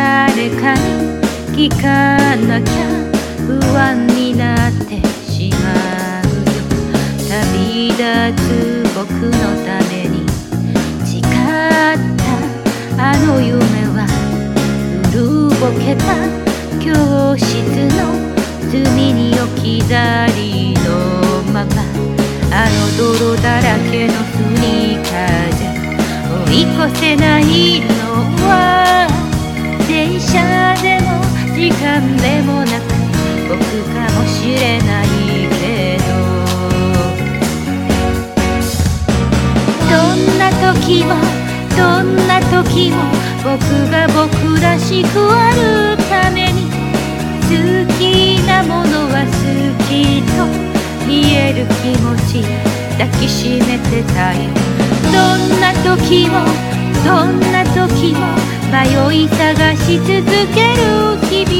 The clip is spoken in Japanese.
誰かに聞かなきゃ不安になってしまうよ。旅立つ僕のために誓ったあの夢は古ぼけた教室の隅に置き去りのまま、あの泥だらけのスニーカーで追い越せないのは電車でも時間でもなく僕かもしれないけど、どんな時もどんな時も僕が僕らしくあるために好きなものは好きと見える気持ち抱きしめてたい。どんな時もどんな時も迷い探し続ける日々